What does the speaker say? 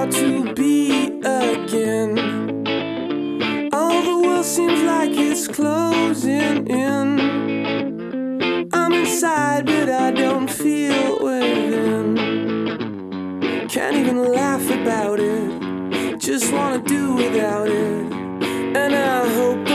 how to be again. All the world seems like it's closing in. I'm inside, but I don't feel within. Can't even laugh about it, just wanna do without it. And I hope